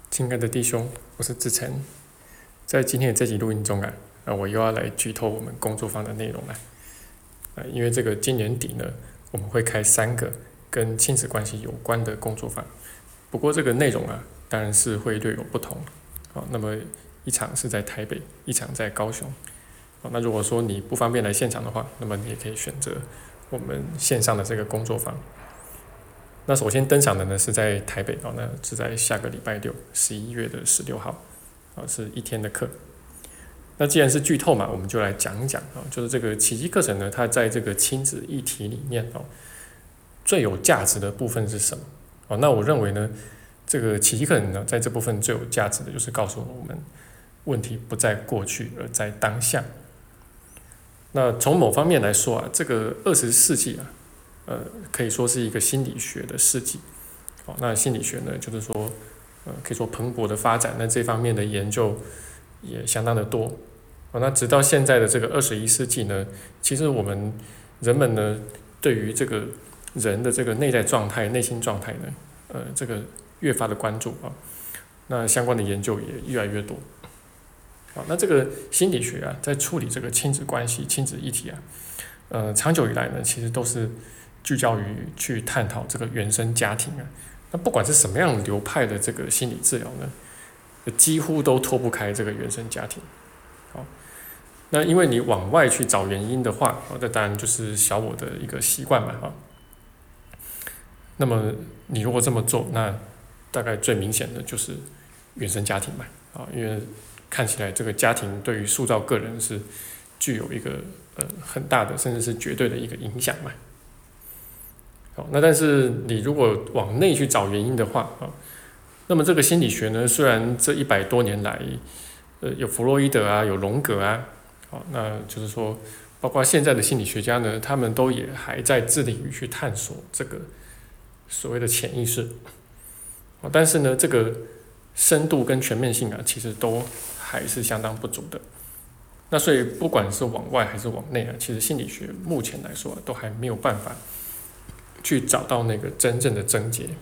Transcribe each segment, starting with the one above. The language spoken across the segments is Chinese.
亲爱的弟兄，我是志成。在今天的这集录音中我又要来剧透我们工作坊的内容了。因为这个今年底呢，我们会开3个跟亲子关系有关的工作坊。不过这个内容当然是会略有不同。那么一场是在台北，一场在高雄。那如果说你不方便来现场的话，那么你也可以选择我们线上的这个工作坊。那首先登场的呢是在台北，那是在下个礼拜六，11月16号，是1天的课。那既然是剧透嘛，我们就来讲一讲就是这个奇迹课程呢，它在这个亲子议题里面最有价值的部分是什么？那我认为呢，这个奇迹课程呢，在这部分最有价值的就是告诉我们，问题不在过去，而在当下。那从某方面来说这个20世纪可以说是一个心理学的世纪。那心理学呢，就是说，可以说蓬勃的发展。那这方面的研究也相当的多。那直到现在的这个21世纪呢，其实人们呢，对于这个人的这个内在状态、内心状态呢，这个越发的关注那相关的研究也越来越多。那这个心理学在处理这个亲子关系、亲子议题长久以来呢，其实都是聚焦于去探讨这个原生家庭那不管是什么样流派的这个心理治疗呢，几乎都脱不开这个原生家庭。那因为你往外去找原因的话，这当然就是小我的一个习惯嘛那么你如果这么做，那大概最明显的就是原生家庭嘛因为看起来这个家庭对于塑造个人是具有一个很大的甚至是绝对的一个影响嘛。那但是你如果往内去找原因的话那么这个心理学呢，虽然这100多年来有弗洛伊德有荣格那就是说包括现在的心理学家呢，他们都也还在致力于去探索这个所谓的潜意识但是呢，这个深度跟全面性其实都还是相当不足的。那所以不管是往外还是往内其实心理学目前来说都还没有办法去找到那个真正的症结。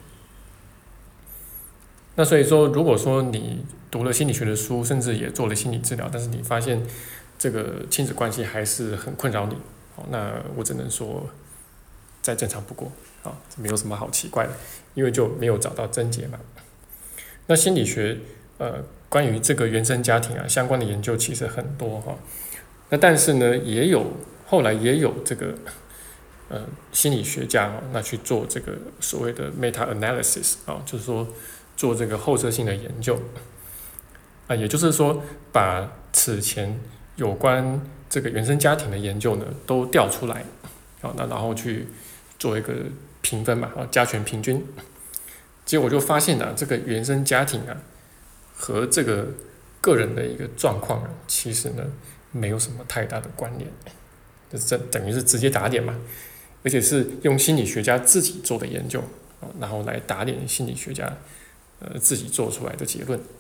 那所以说，如果说你读了心理学的书，甚至也做了心理治疗，但是你发现这个亲子关系还是很困扰你那我只能说再正常不过没有什么好奇怪的，因为就没有找到症结嘛。那心理学关于这个原生家庭相关的研究其实很多那但是呢，后来也有这个心理学家那去做这个所谓的 meta analysis 就是说做这个后设性的研究也就是说把此前有关这个原生家庭的研究呢都调出来那然后去做一个评分嘛加权平均。结果就发现这个原生家庭和这个个人的一个状况其实呢没有什么太大的关联，这等于是直接打脸嘛，而且是用心理学家自己做的研究然后来打脸心理学家自己做出来的结论。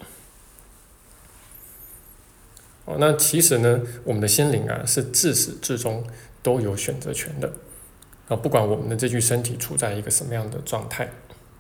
那其实呢，我们的心灵是自始至终都有选择权的不管我们的这具身体处在一个什么样的状态。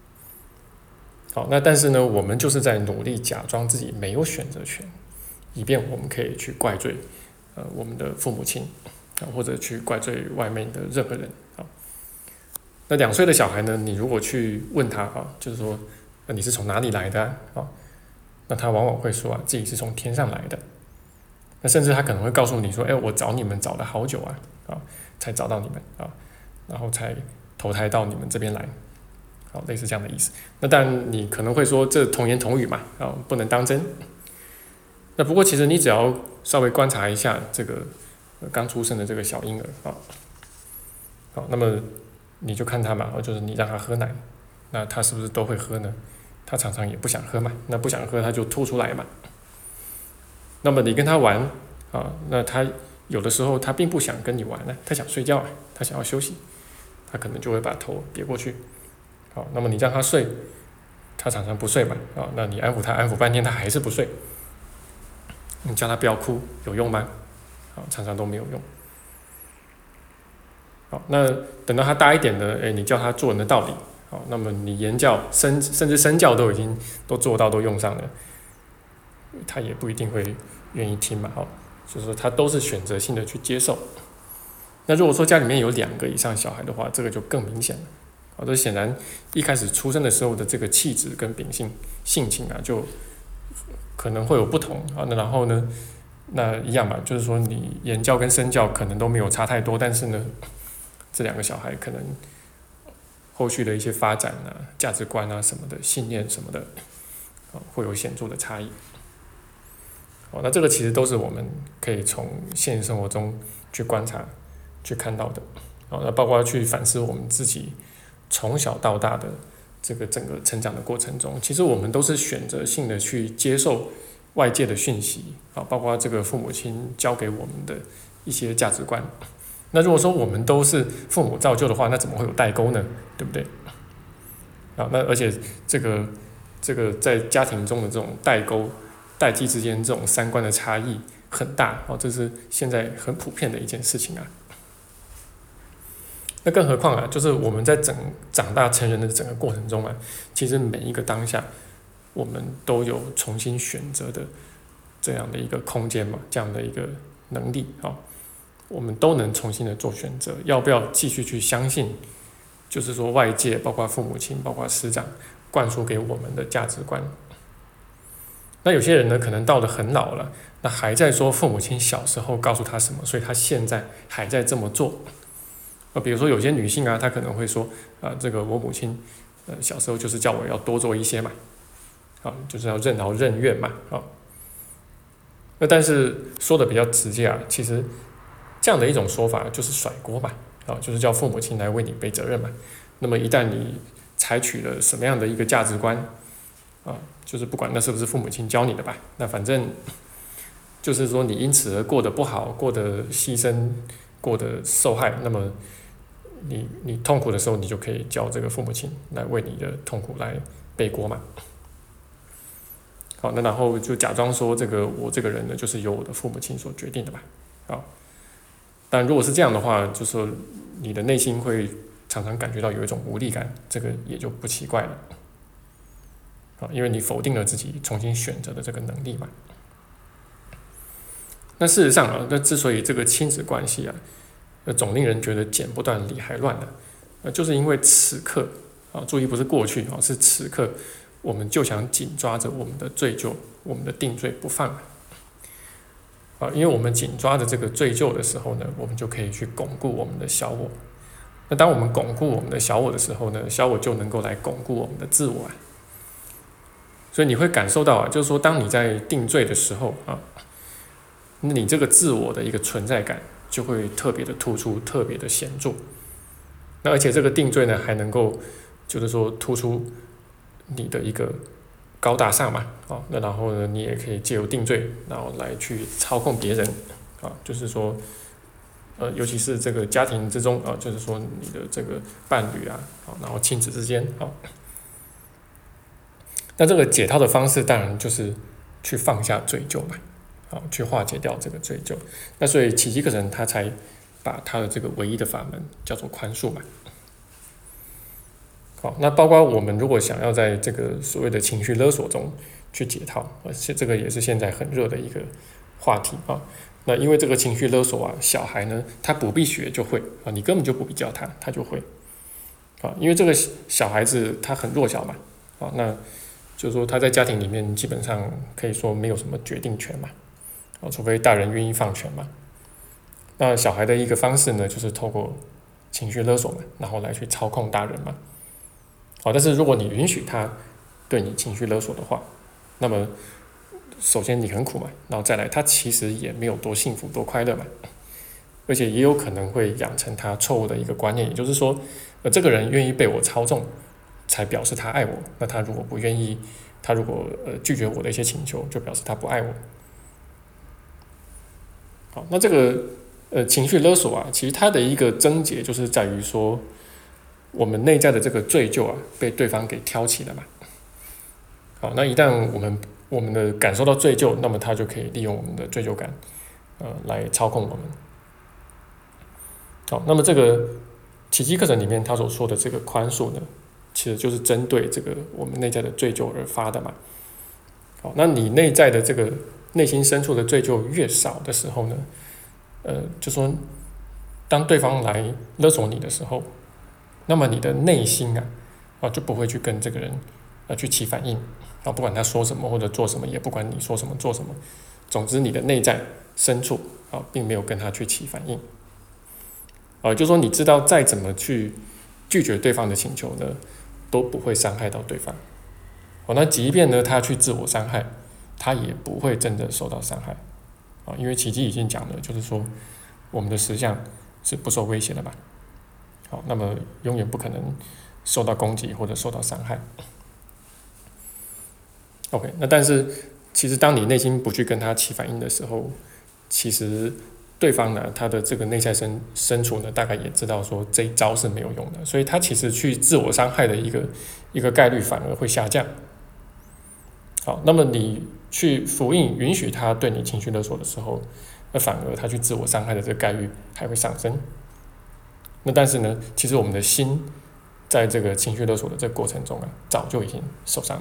那但是呢，我们就是在努力假装自己没有选择权，以便我们可以去怪罪我们的父母亲或者去怪罪外面的任何人那2岁的小孩呢，你如果去问他就是说你是从哪里来的那他往往会说自己是从天上来的。那甚至他可能会告诉你说我找你们找了好久才找到你们然后才投胎到你们这边来类似这样的意思。那当然你可能会说这童言童语嘛不能当真。那不过其实你只要稍微观察一下这个刚出生的这个小婴儿那么你就看他嘛就是你让他喝奶，那他是不是都会喝呢？他常常也不想喝嘛，那不想喝他就吐出来嘛。那么你跟他玩那他有的时候他并不想跟你玩他想睡觉他想要休息，他可能就会把头别过去那么你让他睡，他常常不睡嘛那你安抚他安抚半天他还是不睡，你叫他不要哭有用吗？常常都没有用。那等到他大一点呢，你叫他做人的道理好，那么你言教甚至身教都做到都用上了，他也不一定会愿意听嘛，就是说他都是选择性的去接受。那如果说家里面有2个以上小孩的话，这个就更明显了。这显然一开始出生的时候的这个气质跟秉性性情啊，就可能会有不同啊。那然后呢，那一样嘛，就是说你言教跟身教可能都没有差太多，但是呢，这2个小孩可能后续的一些发展啊、价值观啊什么的、信念什么的，会有显著的差异。那这个其实都是我们可以从现实生活中去观察、去看到的。那包括去反思我们自己从小到大的这个整个成长的过程中，其实我们都是选择性的去接受外界的讯息，包括这个父母亲教给我们的一些价值观。那如果说我们都是父母造就的话，那怎么会有代沟呢？对不对？那而且这个在家庭中的这种代沟、代际之间这种三观的差异很大，这是现在很普遍的一件事情啊。那更何况啊，就是我们在长大成人的整个过程中啊，其实每一个当下，我们都有重新选择的这样的一个空间嘛，这样的一个能力我们都能重新的做选择，要不要继续去相信，就是说外界包括父母亲、包括师长灌输给我们的价值观。那有些人呢，可能到了很老了，那还在说父母亲小时候告诉他什么，所以他现在还在这么做。比如说有些女性啊，她可能会说这个我母亲小时候就是叫我要多做一些嘛，就是要任劳任怨嘛，那但是说的比较直接啊，其实这样的一种说法就是甩锅嘛，就是叫父母亲来为你背责任嘛。那么一旦你采取了什么样的一个价值观就是不管那是不是父母亲教你的吧，那反正就是说你因此而过得不好，过得牺牲，过得受害，那么你痛苦的时候，你就可以叫这个父母亲来为你的痛苦来背锅嘛。好，那然后就假装说我这个人呢，就是由我的父母亲所决定的吧。但如果是这样的话，就是说你的内心会常常感觉到有一种无力感，这个也就不奇怪了。因为你否定了自己重新选择的这个能力嘛。那事实上那之所以这个亲子关系总令人觉得剪不断理还乱的，就是因为此刻注意不是过去是此刻，我们就想紧抓着我们的罪疚、我们的定罪不放因为我们紧抓着这个罪疚的时候呢，我们就可以去巩固我们的小我。那当我们巩固我们的小我的时候呢，小我就能够来巩固我们的自我所以你会感受到就是说当你在定罪的时候那你这个自我的一个存在感就会特别的突出，特别的显著。那而且这个定罪呢，还能够就是说突出你的一个高大上嘛那然后呢，你也可以借由定罪，然后来去操控别人就是说尤其是这个家庭之中就是说你的这个伴侣然后亲子之间那这个解套的方式当然就是去放下罪疚嘛，去化解掉这个罪疚。那所以奇迹课程他才把他的这个唯一的法门叫做宽恕嘛。那包括我们如果想要在这个所谓的情绪勒索中去解套，而且这个也是现在很热的一个话题那因为这个情绪勒索小孩呢，他不必学就会你根本就不必教他，他就会因为这个小孩子他很弱小嘛那就是说他在家庭里面基本上可以说没有什么决定权嘛除非大人愿意放权嘛。那小孩的一个方式呢，就是透过情绪勒索嘛，然后来去操控大人嘛但是如果你允许他对你情绪勒索的话，那么首先你很苦嘛，然后再来他其实也没有多幸福多快乐嘛，而且也有可能会养成他错误的一个观念，也就是说这个人愿意被我操纵才表示他爱我，那他如果不愿意，他如果拒绝我的一些请求，就表示他不爱我。好，那这个情绪勒索其实它的一个症结就是在于说，我们内在的这个罪疚被对方给挑起了嘛。好，那一旦我们的感受到罪疚，那么他就可以利用我们的罪疚感来操控我们。好，那么这个奇迹课程里面他所说的这个宽恕呢， 其实就是针对这个我们内在的罪疚而发的嘛。好，那你内在的这个内心深处的罪疚越少的时候呢，就说当对方来勒索你的时候，那么你的内心就不会去跟这个人去起反应不管他说什么或者做什么，也不管你说什么做什么，总之你的内在深处并没有跟他去起反应。就说你知道再怎么去拒绝对方的请求呢，都不会伤害到对方。那即便呢他去自我伤害，他也不会真的受到伤害。因为奇迹已经讲了，就是说我们的实相是不受威胁的嘛。好，那么永远不可能受到攻击或者受到伤害。OK， 那但是其实当你内心不去跟他起反应的时候，其实对方呢，他的这个内在深处呢，大概也知道说这一招是没有用的，所以他其实去自我伤害的一个概率反而会下降。好，那么你去回应允许他对你情绪勒索的时候，那反而他去自我伤害的这个概率还会上升。那但是呢，其实我们的心在这个情绪勒索的这个过程中早就已经受伤了。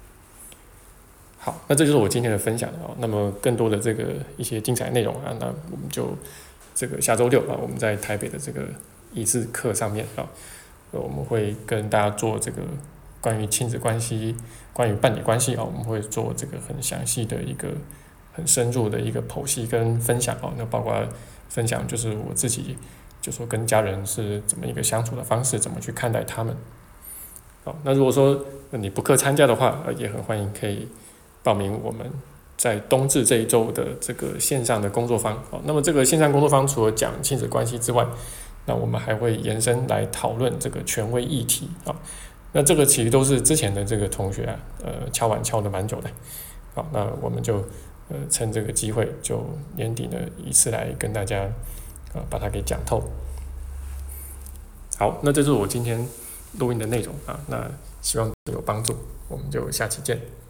好，那这就是我今天的分享那么更多的这个一些精彩内容那我们就这个下周六我们在台北的这个一字课上面我们会跟大家做这个关于亲子关系、关于伴侣关系我们会做这个很详细的一个很深入的一个剖析跟分享那包括分享就是我自己就说跟家人是怎么一个相处的方式，怎么去看待他们。好，那如果说你不课参加的话也很欢迎可以报名我们在冬至这一周的这个线上的工作坊。那么这个线上工作坊除了讲亲子关系之外，那我们还会延伸来讨论这个权威议题那这个其实都是之前的这个同学敲碗敲得蛮久的。好，那我们就趁这个机会，就年底呢一次来跟大家把它给讲透。好，那这是我今天录音的内容那希望有帮助，我们就下期见。